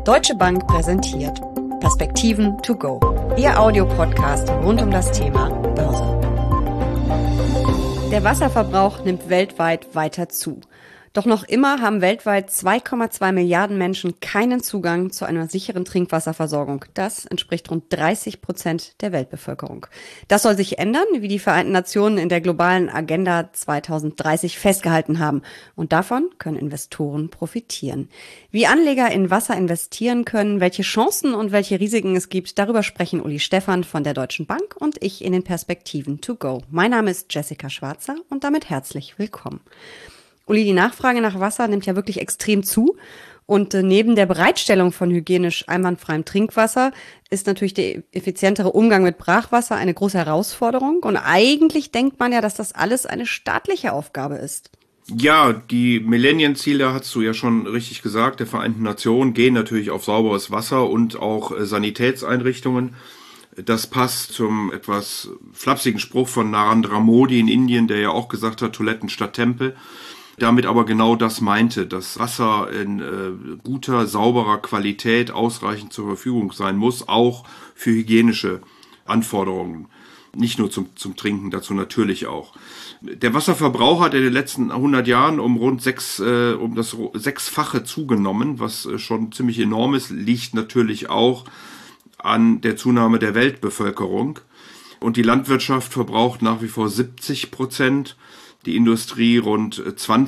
Deutsche Bank präsentiert Perspektiven to go, Ihr Audiopodcast rund um das Thema Börse. Der Wasserverbrauch nimmt weltweit weiter zu. Doch noch immer haben weltweit 2,2 Milliarden Menschen keinen Zugang zu einer sicheren Trinkwasserversorgung. Das entspricht rund 30% der Weltbevölkerung. Das soll sich ändern, wie die Vereinten Nationen in der globalen Agenda 2030 festgehalten haben. Und davon können Investoren profitieren. Wie Anleger in Wasser investieren können, welche Chancen und welche Risiken es gibt, darüber sprechen Uli Stephan von der Deutschen Bank und ich in den Perspektiven to go. Mein Name ist Jessica Schwarzer und damit herzlich willkommen. Uli, die Nachfrage nach Wasser nimmt ja wirklich extrem zu. Und neben der Bereitstellung von hygienisch einwandfreiem Trinkwasser ist natürlich der effizientere Umgang mit Brachwasser eine große Herausforderung. Und eigentlich denkt man ja, dass das alles eine staatliche Aufgabe ist. Ja, die Millennienziele, hast du ja schon richtig gesagt, der Vereinten Nationen gehen natürlich auf sauberes Wasser und auch Sanitätseinrichtungen. Das passt zum etwas flapsigen Spruch von Narendra Modi in Indien, der ja auch gesagt hat, Toiletten statt Tempel. Damit aber genau das meinte, dass Wasser in guter, sauberer Qualität ausreichend zur Verfügung sein muss, auch für hygienische Anforderungen. Nicht nur zum Trinken, dazu natürlich auch. Der Wasserverbrauch hat in den letzten 100 Jahren um das Sechsfache zugenommen, was schon ziemlich enorm ist, liegt natürlich auch an der Zunahme der Weltbevölkerung. Und die Landwirtschaft verbraucht nach wie vor 70%. Die Industrie rund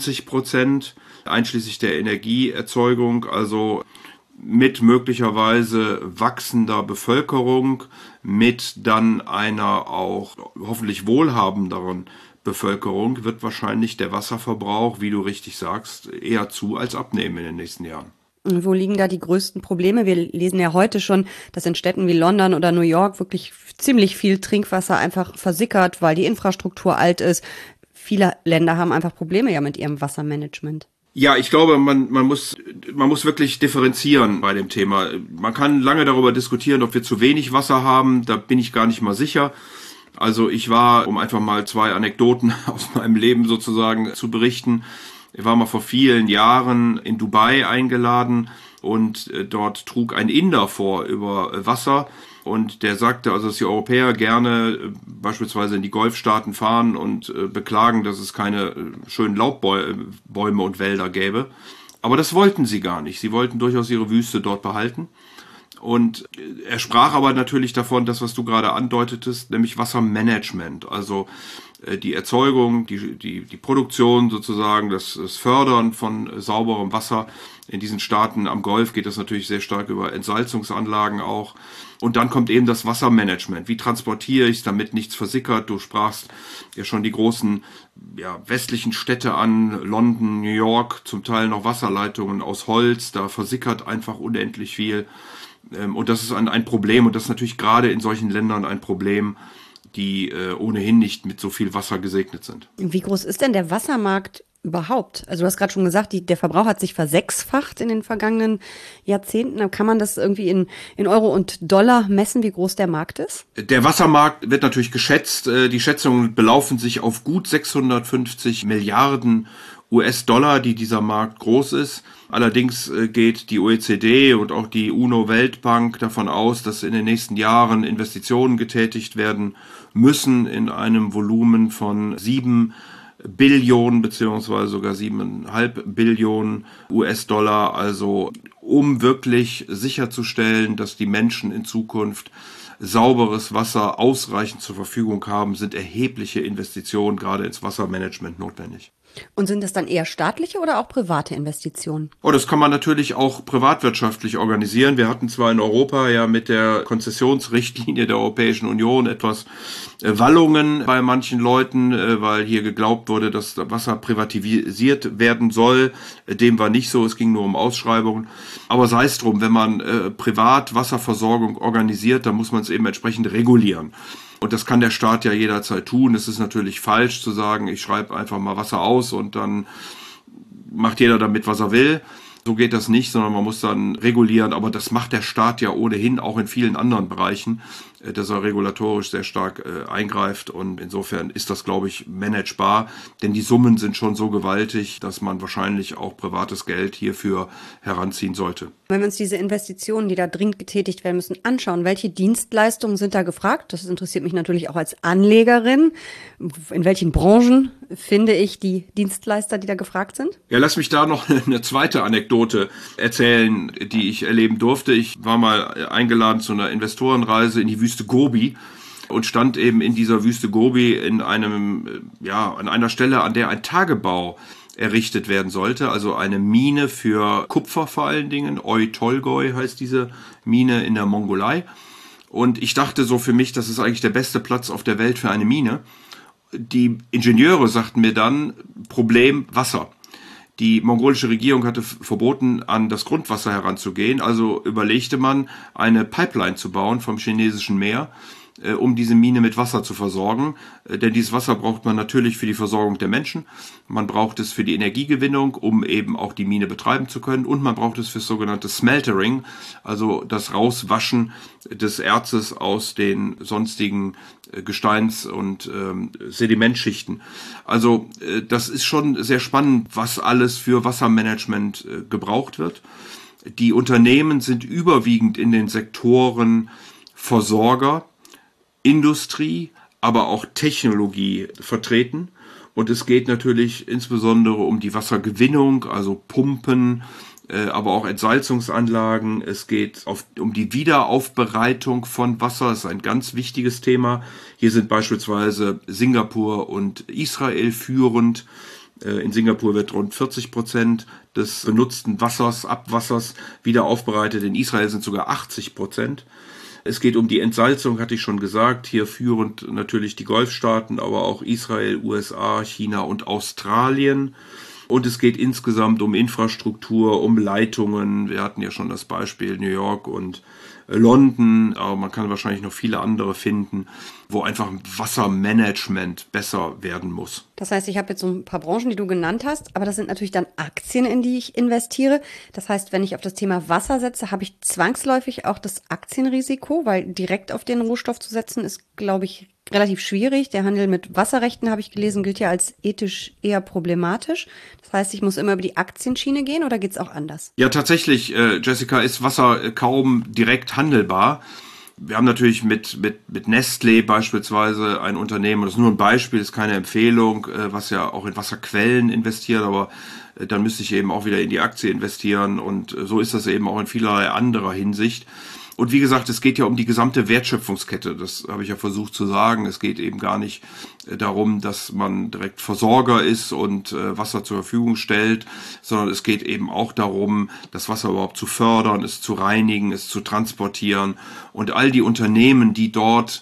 20%, einschließlich der Energieerzeugung, also mit möglicherweise wachsender Bevölkerung, mit dann einer auch hoffentlich wohlhabenderen Bevölkerung, wird wahrscheinlich der Wasserverbrauch, wie du richtig sagst, eher zu als abnehmen in den nächsten Jahren. Wo liegen da die größten Probleme? Wir lesen ja heute schon, dass in Städten wie London oder New York wirklich ziemlich viel Trinkwasser einfach versickert, weil die Infrastruktur alt ist. Viele Länder haben einfach Probleme ja mit ihrem Wassermanagement. Ja, ich glaube, man muss wirklich differenzieren bei dem Thema. Man kann lange darüber diskutieren, ob wir zu wenig Wasser haben. Da bin ich gar nicht mal sicher. Also ich war, um einfach mal 2 Anekdoten aus meinem Leben sozusagen zu berichten, ich war mal vor vielen Jahren in Dubai eingeladen und dort trug ein Inder vor über Wasser. Und der sagte also, dass die Europäer gerne beispielsweise in die Golfstaaten fahren und beklagen, dass es keine schönen Laubbäume und Wälder gäbe. Aber das wollten sie gar nicht. Sie wollten durchaus ihre Wüste dort behalten. Und er sprach aber natürlich davon, das, was du gerade andeutetest, nämlich Wassermanagement. Also die Erzeugung, die Produktion sozusagen, das Fördern von sauberem Wasser. In diesen Staaten am Golf geht das natürlich sehr stark über Entsalzungsanlagen auch. Und dann kommt eben das Wassermanagement. Wie transportiere ich es, damit nichts versickert? Du sprachst ja schon die großen westlichen Städte an, London, New York, zum Teil noch Wasserleitungen aus Holz. Da versickert einfach unendlich viel. Und das ist ein Problem. Und das ist natürlich gerade in solchen Ländern ein Problem, die ohnehin nicht mit so viel Wasser gesegnet sind. Wie groß ist denn der Wassermarkt überhaupt? Also du hast gerade schon gesagt, der Verbrauch hat sich versechsfacht in den vergangenen Jahrzehnten. Kann man das irgendwie in Euro und Dollar messen, wie groß der Markt ist? Der Wassermarkt wird natürlich geschätzt. Die Schätzungen belaufen sich auf gut 650 Milliarden US-Dollar, die dieser Markt groß ist. Allerdings geht die OECD und auch die UNO-Weltbank davon aus, dass in den nächsten Jahren Investitionen getätigt werden müssen in einem Volumen von 7 Billionen beziehungsweise sogar 7,5 Billionen US-Dollar, also um wirklich sicherzustellen, dass die Menschen in Zukunft sauberes Wasser ausreichend zur Verfügung haben, sind erhebliche Investitionen gerade ins Wassermanagement notwendig. Und sind das dann eher staatliche oder auch private Investitionen? Das kann man natürlich auch privatwirtschaftlich organisieren. Wir hatten zwar in Europa ja mit der Konzessionsrichtlinie der Europäischen Union etwas Wallungen bei manchen Leuten, weil hier geglaubt wurde, dass Wasser privatisiert werden soll. Dem war nicht so, es ging nur um Ausschreibungen. Aber sei es drum, wenn man privat Wasserversorgung organisiert, dann muss man es eben entsprechend regulieren. Und das kann der Staat ja jederzeit tun. Es ist natürlich falsch zu sagen, ich schreibe einfach mal Wasser aus und dann macht jeder damit, was er will. So geht das nicht, sondern man muss dann regulieren. Aber das macht der Staat ja ohnehin auch in vielen anderen Bereichen, dass er regulatorisch sehr stark eingreift. Und insofern ist das, glaube ich, managebar. Denn die Summen sind schon so gewaltig, dass man wahrscheinlich auch privates Geld hierfür heranziehen sollte. Wenn wir uns diese Investitionen, die da dringend getätigt werden müssen, anschauen, welche Dienstleistungen sind da gefragt? Das interessiert mich natürlich auch als Anlegerin. In welchen Branchen finde ich die Dienstleister, die da gefragt sind? Ja, lass mich da noch eine zweite Anekdote erzählen, die ich erleben durfte. Ich war mal eingeladen zu einer Investorenreise in die Wüste Gobi und stand eben in dieser Wüste Gobi an einer Stelle, an der ein Tagebau errichtet werden sollte, also eine Mine für Kupfer vor allen Dingen. Oy Tolgoi heißt diese Mine in der Mongolei. Und ich dachte so für mich, das ist eigentlich der beste Platz auf der Welt für eine Mine. Die Ingenieure sagten mir dann, Problem Wasser. Die mongolische Regierung hatte verboten, an das Grundwasser heranzugehen, also überlegte man, eine Pipeline zu bauen vom chinesischen Meer, um diese Mine mit Wasser zu versorgen. Denn dieses Wasser braucht man natürlich für die Versorgung der Menschen, man braucht es für die Energiegewinnung, um eben auch die Mine betreiben zu können, und man braucht es für das sogenannte Smeltering, also das Rauswaschen des Erzes aus den sonstigen Gesteins- und Sedimentschichten. Also das ist schon sehr spannend, was alles für Wassermanagement gebraucht wird. Die Unternehmen sind überwiegend in den Sektoren Versorger, Industrie, aber auch Technologie vertreten. Und es geht natürlich insbesondere um die Wassergewinnung, also Pumpen, aber auch Entsalzungsanlagen. Es geht um die Wiederaufbereitung von Wasser. Das ist ein ganz wichtiges Thema. Hier sind beispielsweise Singapur und Israel führend. In Singapur wird rund 40% des benutzten Abwassers wieder aufbereitet. In Israel sind sogar 80%. Es geht um die Entsalzung, hatte ich schon gesagt. Hier führend natürlich die Golfstaaten, aber auch Israel, USA, China und Australien. Und es geht insgesamt um Infrastruktur, um Leitungen. Wir hatten ja schon das Beispiel New York und London, aber man kann wahrscheinlich noch viele andere finden, wo einfach Wassermanagement besser werden muss. Das heißt, ich habe jetzt so ein paar Branchen, die du genannt hast, aber das sind natürlich dann Aktien, in die ich investiere. Das heißt, wenn ich auf das Thema Wasser setze, habe ich zwangsläufig auch das Aktienrisiko, weil direkt auf den Rohstoff zu setzen ist, glaube ich, relativ schwierig. Der Handel mit Wasserrechten, habe ich gelesen, gilt ja als ethisch eher problematisch. Das heißt, ich muss immer über die Aktienschiene gehen, oder geht es auch anders? Ja, tatsächlich, Jessica, ist Wasser kaum direkt handelbar. Wir haben natürlich mit Nestlé beispielsweise ein Unternehmen, das ist nur ein Beispiel, ist keine Empfehlung, was ja auch in Wasserquellen investiert, aber dann müsste ich eben auch wieder in die Aktie investieren, und so ist das eben auch in vielerlei anderer Hinsicht. Und wie gesagt, es geht ja um die gesamte Wertschöpfungskette, das habe ich ja versucht zu sagen. Es geht eben gar nicht darum, dass man direkt Versorger ist und Wasser zur Verfügung stellt, sondern es geht eben auch darum, das Wasser überhaupt zu fördern, es zu reinigen, es zu transportieren. Und all die Unternehmen, die dort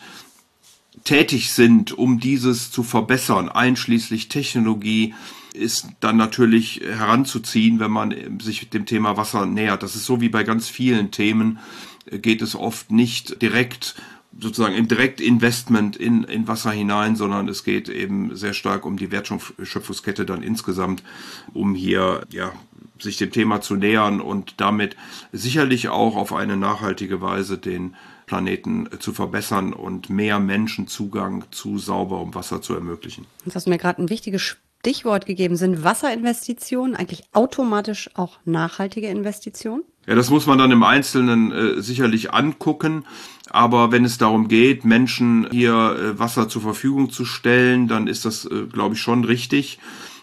tätig sind, um dieses zu verbessern, einschließlich Technologie, ist dann natürlich heranzuziehen, wenn man sich dem Thema Wasser nähert. Das ist so wie bei ganz vielen Themen, geht es oft nicht direkt, sozusagen im Direktinvestment in Wasser hinein, sondern es geht eben sehr stark um die Wertschöpfungskette dann insgesamt, um hier sich dem Thema zu nähern und damit sicherlich auch auf eine nachhaltige Weise den Planeten zu verbessern und mehr Menschen Zugang zu sauberem Wasser zu ermöglichen. Jetzt hast du mir gerade ein wichtiges Stichwort gegeben. Sind Wasserinvestitionen eigentlich automatisch auch nachhaltige Investitionen? Ja, das muss man dann im Einzelnen sicherlich angucken. Aber wenn es darum geht, Menschen hier Wasser zur Verfügung zu stellen, dann ist das, glaube ich, schon richtig.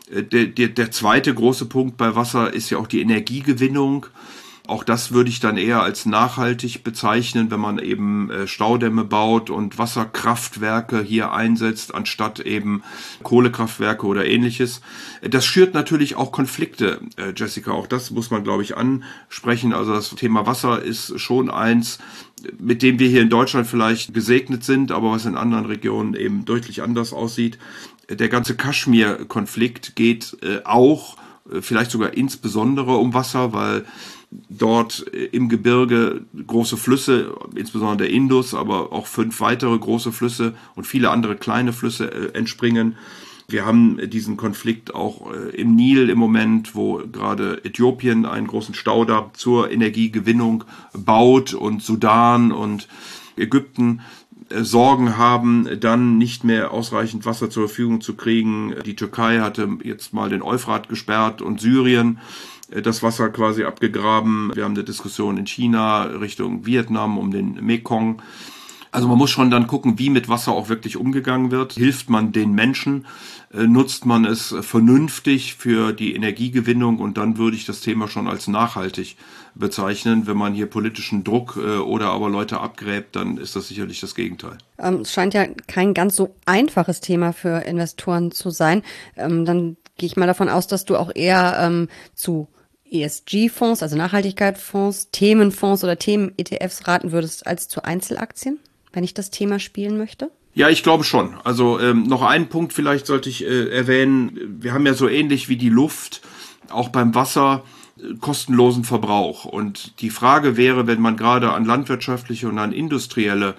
Der zweite große Punkt bei Wasser ist ja auch die Energiegewinnung. Auch das würde ich dann eher als nachhaltig bezeichnen, wenn man eben Staudämme baut und Wasserkraftwerke hier einsetzt, anstatt eben Kohlekraftwerke oder ähnliches. Das schürt natürlich auch Konflikte, Jessica. Auch das muss man, glaube ich, ansprechen. Also das Thema Wasser ist schon eins, mit dem wir hier in Deutschland vielleicht gesegnet sind, aber was in anderen Regionen eben deutlich anders aussieht. Der ganze Kaschmir-Konflikt geht auch, vielleicht sogar insbesondere um Wasser, weil dort im Gebirge große Flüsse, insbesondere der Indus, aber auch 5 weitere große Flüsse und viele andere kleine Flüsse entspringen. Wir haben diesen Konflikt auch im Nil im Moment, wo gerade Äthiopien einen großen Staudamm zur Energiegewinnung baut und Sudan und Ägypten Sorgen haben, dann nicht mehr ausreichend Wasser zur Verfügung zu kriegen. Die Türkei hatte jetzt mal den Euphrat gesperrt und Syrien das Wasser quasi abgegraben. Wir haben eine Diskussion in China Richtung Vietnam um den Mekong. Also man muss schon dann gucken, wie mit Wasser auch wirklich umgegangen wird. Hilft man den Menschen? Nutzt man es vernünftig für die Energiegewinnung? Und dann würde ich das Thema schon als nachhaltig bezeichnen. Wenn man hier politischen Druck oder aber Leute abgräbt, dann ist das sicherlich das Gegenteil. Es scheint ja kein ganz so einfaches Thema für Investoren zu sein. Dann gehe ich mal davon aus, dass du auch eher zu ESG-Fonds, also Nachhaltigkeitsfonds, Themenfonds oder Themen-ETFs raten würdest als zu Einzelaktien, wenn ich das Thema spielen möchte? Ja, ich glaube schon. Also noch einen Punkt vielleicht sollte ich erwähnen. Wir haben ja so ähnlich wie die Luft auch beim Wasser kostenlosen Verbrauch. Und die Frage wäre, wenn man gerade an landwirtschaftliche und an industrielle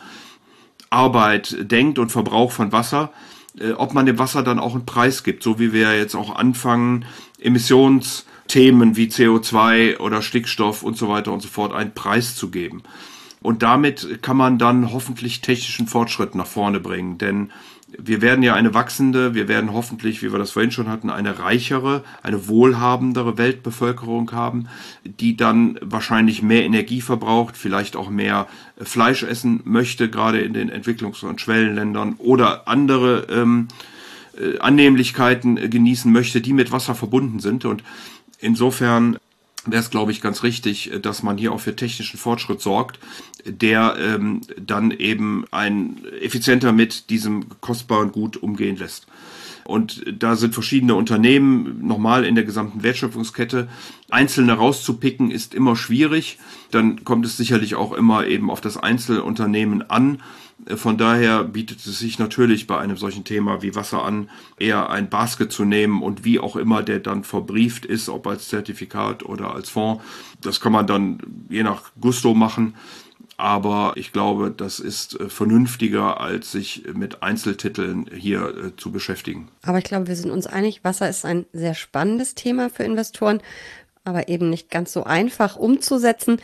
Arbeit denkt und Verbrauch von Wasser, ob man dem Wasser dann auch einen Preis gibt, so wie wir jetzt auch anfangen, Emissionsthemen wie CO2 oder Stickstoff und so weiter und so fort einen Preis zu geben. Und damit kann man dann hoffentlich technischen Fortschritt nach vorne bringen, denn wir werden ja wir werden hoffentlich, wie wir das vorhin schon hatten, eine reichere, eine wohlhabendere Weltbevölkerung haben, die dann wahrscheinlich mehr Energie verbraucht, vielleicht auch mehr Fleisch essen möchte, gerade in den Entwicklungs- und Schwellenländern oder andere Annehmlichkeiten genießen möchte, die mit Wasser verbunden sind. Und insofern wäre es, glaube ich, ganz richtig, dass man hier auch für technischen Fortschritt sorgt, der dann eben effizienter mit diesem kostbaren Gut umgehen lässt. Und da sind verschiedene Unternehmen nochmal in der gesamten Wertschöpfungskette. Einzelne rauszupicken ist immer schwierig. Dann kommt es sicherlich auch immer eben auf das Einzelunternehmen an. Von daher bietet es sich natürlich bei einem solchen Thema wie Wasser an, eher ein Basket zu nehmen und wie auch immer der dann verbrieft ist, ob als Zertifikat oder als Fonds. Das kann man dann je nach Gusto machen. Aber ich glaube, das ist vernünftiger, als sich mit Einzeltiteln hier zu beschäftigen. Aber ich glaube, wir sind uns einig, Wasser ist ein sehr spannendes Thema für Investoren, aber eben nicht ganz so einfach umzusetzen.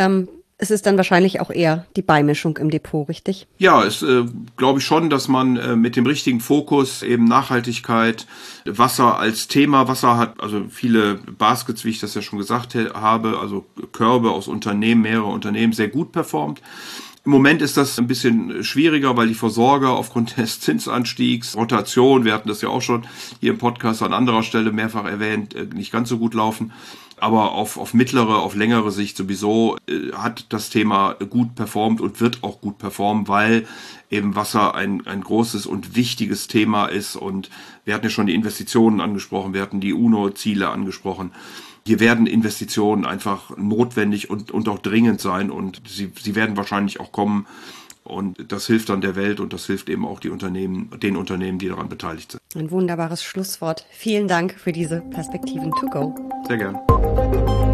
Es ist dann wahrscheinlich auch eher die Beimischung im Depot, richtig? Ja, es glaube ich schon, dass man mit dem richtigen Fokus eben Nachhaltigkeit, Wasser als Thema, Wasser hat also viele Baskets, wie ich das ja schon gesagt habe, also Körbe aus Unternehmen, mehrere Unternehmen, sehr gut performt. Im Moment ist das ein bisschen schwieriger, weil die Versorger aufgrund des Zinsanstiegs, Rotation, wir hatten das ja auch schon hier im Podcast an anderer Stelle mehrfach erwähnt, nicht ganz so gut laufen. Aber auf mittlere, auf längere Sicht sowieso hat das Thema gut performt und wird auch gut performen, weil eben Wasser ein großes und wichtiges Thema ist. Und wir hatten ja schon die Investitionen angesprochen, wir hatten die UNO-Ziele angesprochen. Hier werden Investitionen einfach notwendig und auch dringend sein und sie werden wahrscheinlich auch kommen. Und das hilft dann der Welt und das hilft eben auch den Unternehmen, die daran beteiligt sind. Ein wunderbares Schlusswort. Vielen Dank für diese Perspektiven to go. Sehr gern.